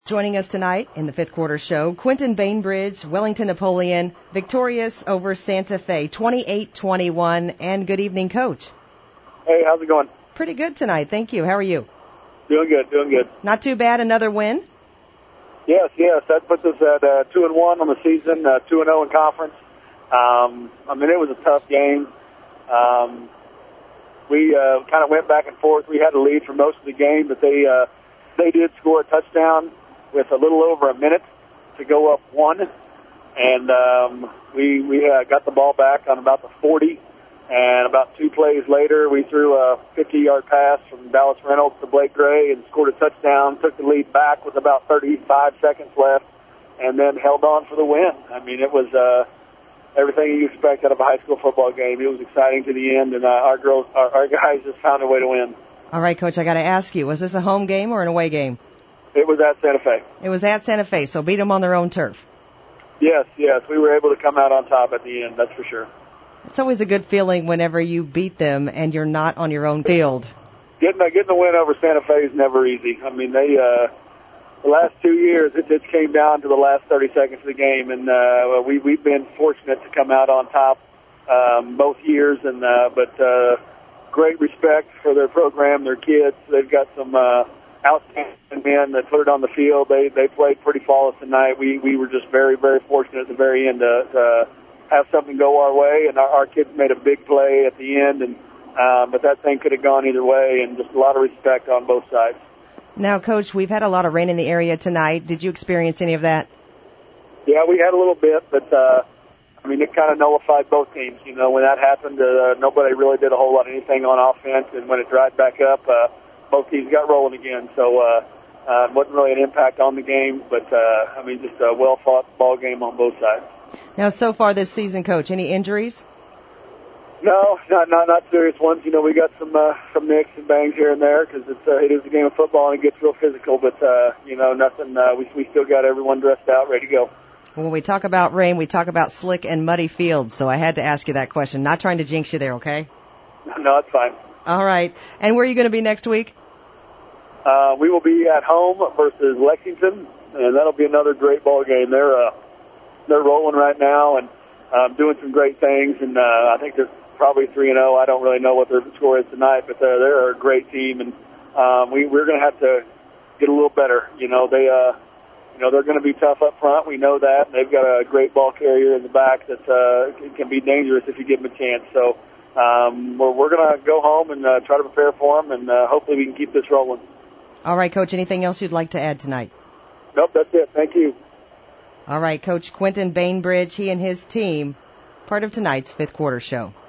Joining us tonight in the fifth quarter show, Quentin Bainbridge, Wellington Napoleon, victorious over Santa Fe, 28-21. And good evening, Coach. Hey, how's it going? Pretty good tonight, thank you. How are you? Doing good. Not too bad, another win? Yes. That puts us at 2-1 on the season, 2-0 in conference. It was a tough game. We kind of went back and forth. We had a lead for most of the game, but they did score a touchdown with a little over a minute to go up one, and we got the ball back on about the 40, and about 2 plays later, we threw a 50-yard pass from Dallas Reynolds to Blake Gray and scored a touchdown, took the lead back with about 35 seconds left, and then held on for the win. It was everything you expect out of a high school football game. It was exciting to the end, and our guys just found a way to win. All right, Coach, I got to ask you, was this a home game or an away game? It was at Santa Fe. It was at Santa Fe, so beat them on their own turf. Yes. We were able to come out on top at the end, that's for sure. It's always a good feeling whenever you beat them and you're not on your own field. Getting the win over Santa Fe is never easy. The last 2 years, it just came down to the last 30 seconds of the game, and we've been fortunate to come out on top both years, but great respect for their program, their kids. They've got some outstanding men that put it on the field. They played pretty flawless tonight. We were just very, very fortunate at the very end to have something go our way, and our kids made a big play at the end, and but that thing could have gone either way, and just a lot of respect on both sides. Now, Coach, we've had a lot of rain in the area tonight. Did you experience any of that? Yeah, we had a little bit, but it kind of nullified both teams. When that happened, nobody really did a whole lot of anything on offense, and when it dried back up, both teams got rolling again. So it wasn't really an impact on the game, but just a well-fought ball game on both sides. Now, so far this season, Coach, any injuries? No, not serious ones. We got some nicks and bangs here and there because it is a game of football and it gets real physical. But nothing. We still got everyone dressed out, ready to go. When we talk about rain, we talk about slick and muddy fields. So I had to ask you that question. Not trying to jinx you there, okay? No, it's fine. All right. And where are you going to be next week? We will be at home versus Lexington, and that'll be another great ball game. They're rolling right now and doing some great things, and I think they're probably 3-0. I don't really know what their score is tonight, but they're a great team, and we're going to have to get a little better. They're going to be tough up front. We know that. They've got a great ball carrier in the back that can be dangerous if you give them a chance. So we're going to go home and try to prepare for them, and hopefully we can keep this rolling. All right, Coach, anything else you'd like to add tonight? Nope, that's it. Thank you. All right, Coach Quentin Bainbridge, he and his team, part of tonight's fifth quarter show.